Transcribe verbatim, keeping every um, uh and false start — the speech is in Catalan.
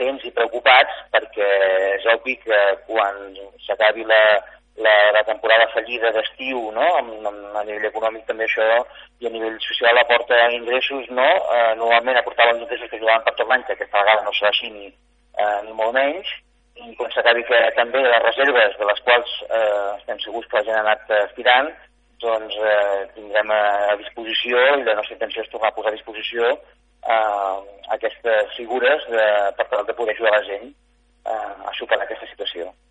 atents i preocupats, perquè és obvi que quan s'acabi la, la, la temporada fallida d'estiu, no? A nivell econòmic també això, i a nivell social aporta ingressos, no? Eh, normalment aportava els ingressos que ajudaven per tot l'any, que aquesta vegada no serà així ni, eh, ni molt menys, i quan s'acabi que també les reserves de les quals eh, estem segurs que la gent ha anat estirant, doncs eh, tindrem a, a disposició, i la nostra intenció és tornar a posar a disposició eh, aquestes figures de, per tal de poder ajudar la gent eh, a superar aquesta situació.